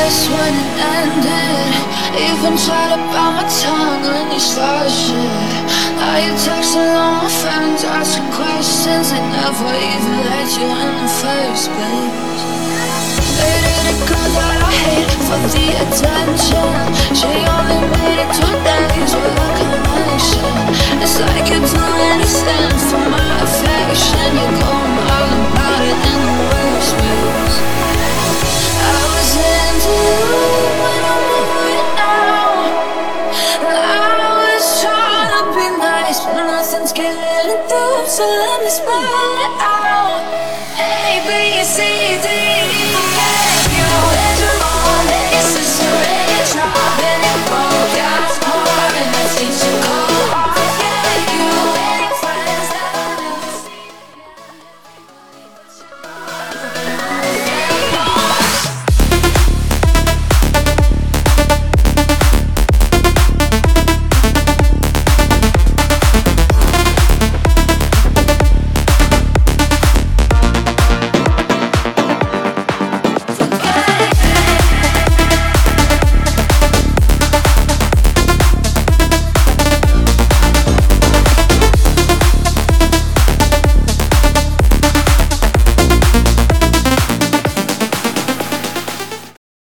best when it ended. Even tried to bite my tongue when you started shit. Now you texting all my friends, asking questions. They never even let you in the first place. They did a girl that I hate for the attention. She only made it 2 days with a connection. It's like you'd do anything for my affection. You're going all about it in the worst ways. I was into you when I'm over it now. I was trying to be nice, but nothing's getting through. So let me spell it out: A, B, C, D.